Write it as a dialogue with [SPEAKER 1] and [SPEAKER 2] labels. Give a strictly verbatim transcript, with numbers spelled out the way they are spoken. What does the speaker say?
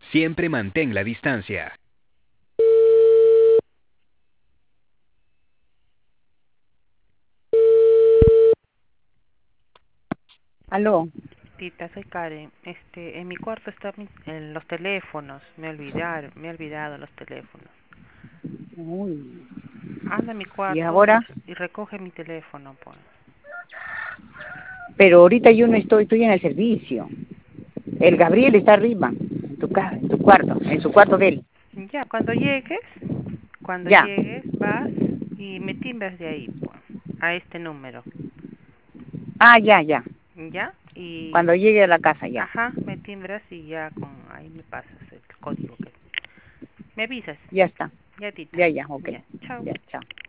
[SPEAKER 1] Siempre mantén la distancia.
[SPEAKER 2] Aló.
[SPEAKER 3] Tita, soy Karen. Este, en mi cuarto están mi- en los teléfonos. Me olvidaron, me he olvidado los teléfonos.
[SPEAKER 2] Uy.
[SPEAKER 3] Anda a mi
[SPEAKER 2] ¿Y
[SPEAKER 3] cuarto y,
[SPEAKER 2] ahora?
[SPEAKER 3] y recoge mi teléfono, pues.
[SPEAKER 2] Pero ahorita yo no estoy, estoy en el servicio. El Gabriel está arriba, en tu casa, en tu cuarto, en su cuarto de él.
[SPEAKER 3] Ya, cuando llegues, cuando
[SPEAKER 2] Ya.
[SPEAKER 3] llegues, vas y me timbras de ahí, pues, a este número.
[SPEAKER 2] Ah, ya, ya.
[SPEAKER 3] ¿Ya? Y,
[SPEAKER 2] Cuando llegue a la casa, ya.
[SPEAKER 3] ajá, me timbras y ya con, ahí me pasas el código que... Me avisas.
[SPEAKER 2] Ya está.
[SPEAKER 3] Ya, Tita.
[SPEAKER 2] Ya, ya, ok.
[SPEAKER 3] Ya, chao.
[SPEAKER 2] Ya, chao.